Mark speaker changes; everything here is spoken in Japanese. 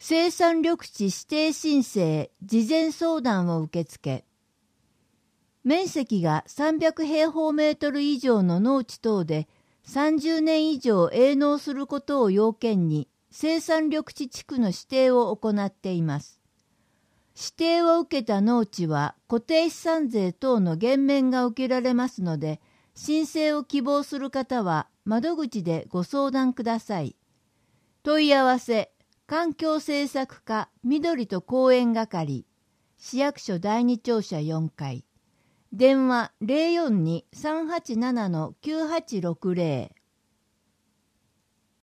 Speaker 1: 生産緑地指定申請事前相談を受け付け、面積が300平方メートル以上の農地等で30年以上営農することを要件に生産緑地地区の指定を行っています。指定を受けた農地は固定資産税等の減免が受けられますので、申請を希望する方は窓口でご相談ください。問い合わせ、環境政策課緑と公園係、市役所第二庁舎4階、電話 042-387-9860